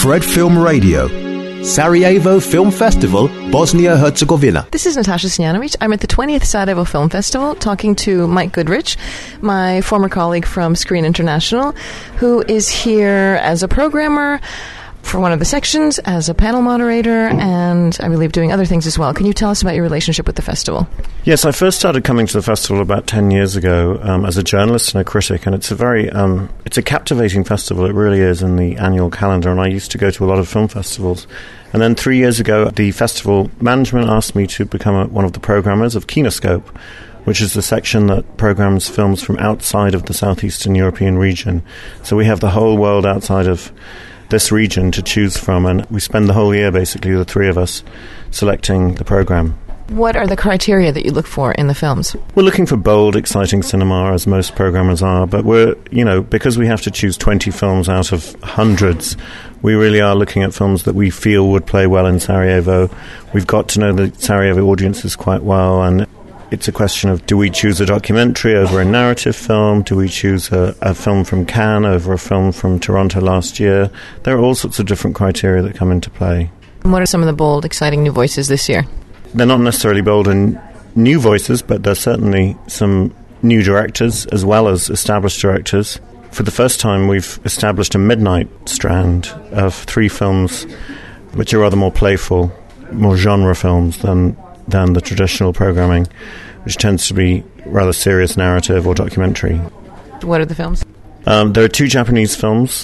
Fred Film Radio. Sarajevo Film Festival, Bosnia-Herzegovina. This is Natasha Snjanovic. I'm at the 20th Sarajevo Film Festival talking to Mike Goodrich, my former colleague from Screen International, who is here as a programmer for one of the sections, as a panel moderator, and I believe doing other things as well. Can you tell us about your relationship with the festival? Yes, I first started coming to the festival about 10 years ago as a journalist and a critic, and it's a very it's a captivating festival. It really is, in the annual calendar, and I used to go to a lot of film festivals. And then 3 years ago, the festival management asked me to become one of the programmers of Kinoscope, which is the section that programs films from outside of the southeastern European region. So we have the whole world outside of this region to choose from, and we spend the whole year, basically, the three of us, selecting the program. What are the criteria that you look for in the films? We're looking for bold, exciting cinema, as most programmers are, but because we have to choose 20 films out of hundreds, we really are looking at films that we feel would play well in Sarajevo. We've got to know the Sarajevo audiences quite well, and it's a question of, do we choose a documentary over a narrative film? Do we choose a film from Cannes over a film from Toronto last year? There are all sorts of different criteria that come into play. And what are some of the bold, exciting new voices this year? They're not necessarily bold and new voices, but there's certainly some new directors as well as established directors. For the first time, we've established a midnight strand of 3 films which are rather more playful, more genre films than the traditional programming, which tends to be rather serious narrative or documentary. What are the films? There are 2 Japanese films,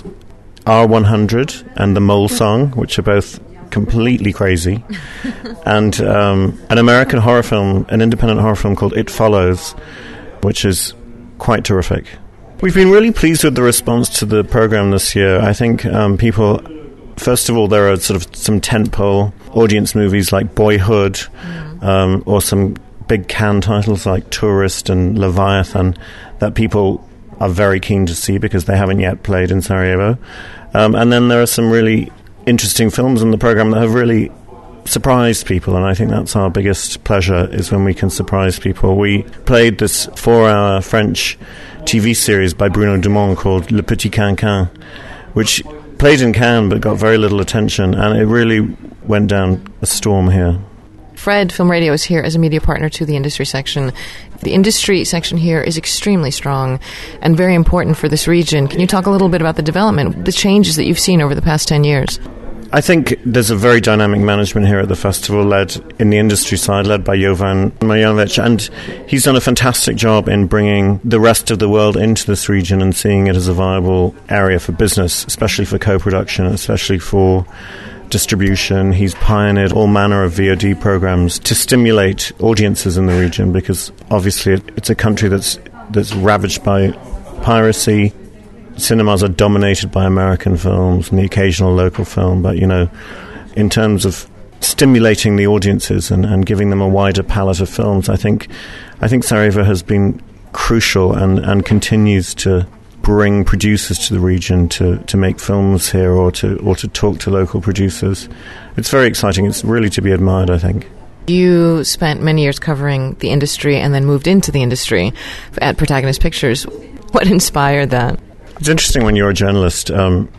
R100 and The Mole Song, which are both completely crazy, and an American horror film, an independent horror film called It Follows, which is quite terrific. We've been really pleased with the response to the program this year. I think people... First of all, there are sort of some tentpole audience movies like Boyhood, or some big Cannes titles like Tourist and Leviathan that people are very keen to see because they haven't yet played in Sarajevo. And then there are some really interesting films in the program that have really surprised people, and I think that's our biggest pleasure, is when we can surprise people. We played this 4-hour French TV series by Bruno Dumont called Le Petit Quinquin, which played in Cannes but got very little attention, and it really went down a storm here. Fred Film Radio is here as a media partner to the industry section. The industry section here is extremely strong and very important for this region. Can you talk a little bit about the development, the changes that you've seen over the past 10 years? I think there's a very dynamic management here at the festival, led in the industry side, led by Jovan Marjanovic, and he's done a fantastic job in bringing the rest of the world into this region and seeing it as a viable area for business, especially for co-production, especially for distribution. He's pioneered all manner of VOD programs to stimulate audiences in the region, because obviously it's a country that's ravaged by piracy. Cinemas are dominated by American films and the occasional local film, but in terms of stimulating the audiences and giving them a wider palette of films, I think Sarajevo has been crucial and continues to bring producers to the region to make films here or to talk to local producers. It's very exciting. It's really to be admired, I think. You spent many years covering the industry and then moved into the industry at Protagonist Pictures. What inspired that? It's interesting when you're a journalist,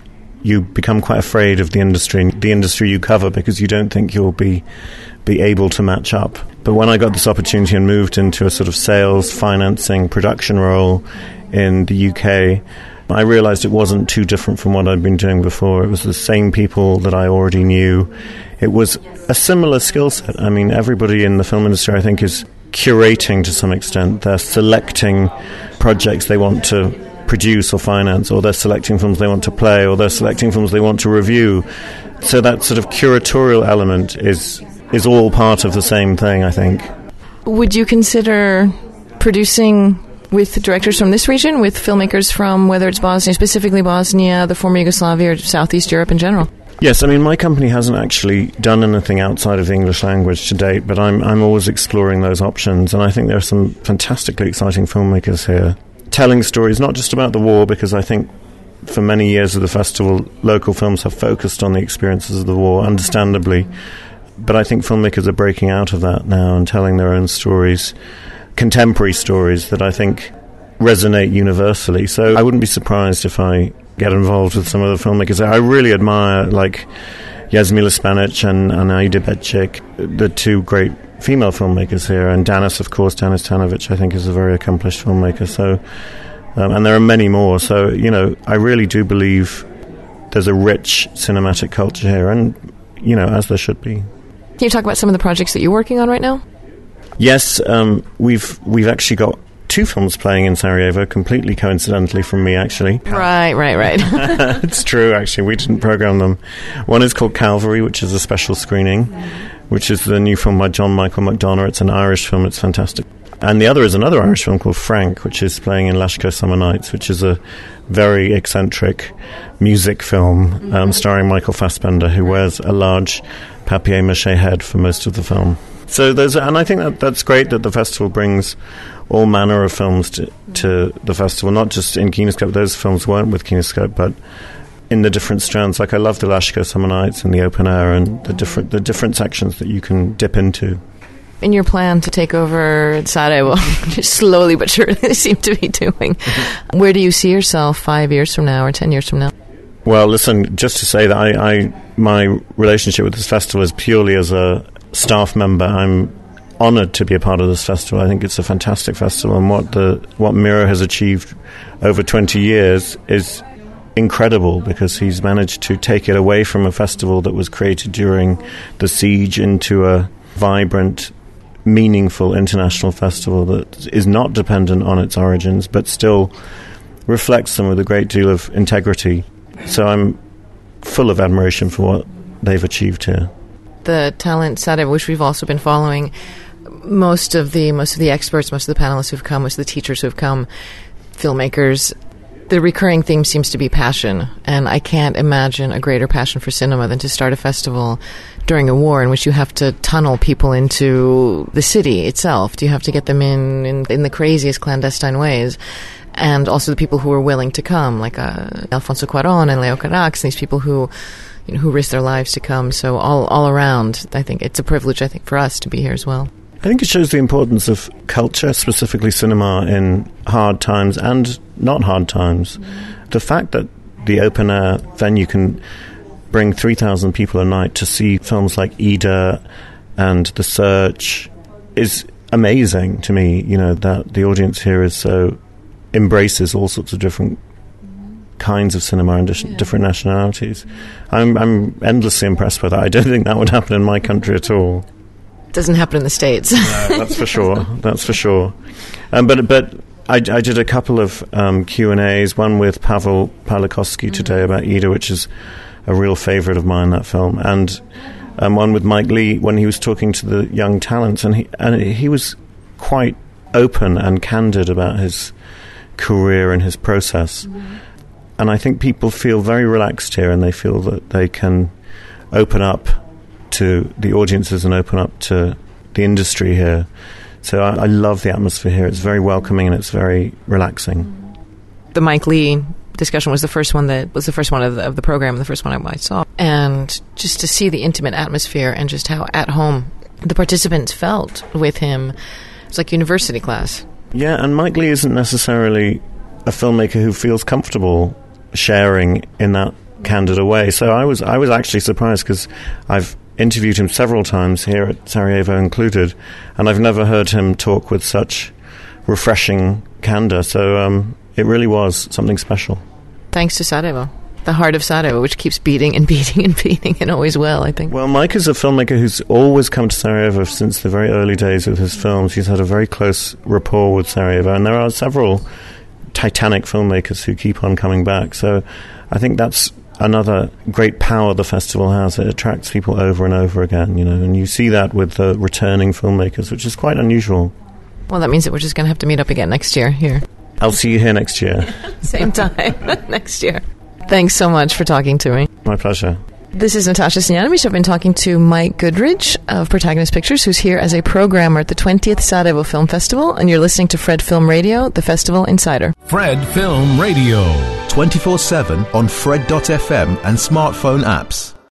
you become quite afraid of the industry you cover, because you don't think you'll be able to match up. But when I got this opportunity and moved into a sort of sales, financing, production role in the UK, I realized it wasn't too different from what I'd been doing before. It was the same people that I already knew. It was a similar skill set. I mean, everybody in the film industry, I think, is curating to some extent. They're selecting projects they want to produce or finance, or they're selecting films they want to play, or they're selecting films they want to review. So that sort of curatorial element is all part of the same thing, I think. Would you consider producing with directors from this region, with filmmakers from, whether it's Bosnia, specifically Bosnia, the former Yugoslavia, or Southeast Europe in general? Yes, I mean, my company hasn't actually done anything outside of the English language to date, but I'm always exploring those options, and I think there are some fantastically exciting filmmakers here telling stories not just about the war, because I think for many years of the festival, local films have focused on the experiences of the war, understandably, but I think filmmakers are breaking out of that now and telling their own stories, contemporary stories that I think resonate universally. So I wouldn't be surprised if I get involved with some of the filmmakers. I really admire, like, Jasmila Spanic and Aida Bečić, the two great female filmmakers here, and Danis, of course. Danis Tanovic, I think, is a very accomplished filmmaker. So, and there are many more. So, you know, I really do believe there's a rich cinematic culture here, and, you know, as there should be. Can you talk about some of the projects that you're working on right now? Yes, we've actually got 2 films playing in Sarajevo, completely coincidentally from me, actually. Right. It's true, actually. We didn't program them. One is called Calvary, which is a special screening, which is the new film by John Michael McDonough. It's an Irish film. It's fantastic. And the other is another Irish film called Frank, which is playing in Lashko Summer Nights, which is a very eccentric music film starring Michael Fassbender, who wears a large papier-mâché head for most of the film. So and I think that's great that the festival brings all manner of films to the festival, not just in Kinescope. Those films weren't with Kinescope, but in the different strands. Like, I love the Lashko Summer Nights and the open air and the different sections that you can dip into. In your plan to take over Sarajevo, just slowly but surely seem to be doing, where do you see yourself 5 years from now or 10 years from now? Well, listen, just to say that my relationship with this festival is purely as a staff member. I'm honoured to be a part of this festival. I think it's a fantastic festival, and what Miro has achieved over 20 years is incredible, because he's managed to take it away from a festival that was created during the siege into a vibrant, meaningful international festival that is not dependent on its origins, but still reflects them with a great deal of integrity. So I'm full of admiration for what they've achieved here. The Talent Sarajevo, which we've also been following, most of the experts, most of the panelists who've come, most of the teachers who've come, filmmakers, the recurring theme seems to be passion. And I can't imagine a greater passion for cinema than to start a festival during a war in which you have to tunnel people into the city itself. You have to get them in the craziest clandestine ways. And also the people who are willing to come, like Alfonso Cuarón and Leo Carax, these people who risk their lives to come. So all around, I think it's a privilege, for us to be here as well. I think it shows the importance of culture, specifically cinema, in hard times and not hard times. The fact that the open-air venue can bring 3,000 people a night to see films like Ida and The Search is amazing to me, that the audience here is so embraces all sorts of different kinds of cinema and different nationalities. I'm endlessly impressed by that. I don't think that would happen in my country at all. Doesn't happen in the States. No, that's for sure. That's for sure. But I did a couple of Q&As, one with Pavel Pawlikowski today about Ida, which is a real favourite of mine, that film, and one with Mike Lee when he was talking to the young talents, and he was quite open and candid about his career and his process. And I think people feel very relaxed here, and they feel that they can open up to the audiences and open up to the industry here. So I love the atmosphere here. It's very welcoming and it's very relaxing. The Mike Lee discussion was the first one of the program, the first one I saw. And just to see the intimate atmosphere and just how at home the participants felt with him, it's like university class. Yeah, and Mike Lee isn't necessarily a filmmaker who feels comfortable sharing in that candid a way. So I was actually surprised, because I've interviewed him several times here at Sarajevo included, and I've never heard him talk with such refreshing candor. So it really was something special. Thanks to Sarajevo, the heart of Sarajevo, which keeps beating and beating and beating, and always will, I think. Well, Mike is a filmmaker who's always come to Sarajevo since the very early days with his films. He's had a very close rapport with Sarajevo, and there are several titanic filmmakers who keep on coming back. So I think that's another great power the festival has. It attracts people over and over again, and you see that with the returning filmmakers, which is quite unusual. Well, that means that we're just going to have to meet up again next year here. I'll see you here next year. Same time next year. Thanks so much for talking to me. My pleasure. This is Natasha Stojanovic. I've been talking to Mike Goodrich of Protagonist Pictures, who's here as a programmer at the 20th Sarajevo Film Festival, and you're listening to Fred Film Radio, the Festival Insider. Fred Film Radio. 24/7 on Fred.fm and smartphone apps.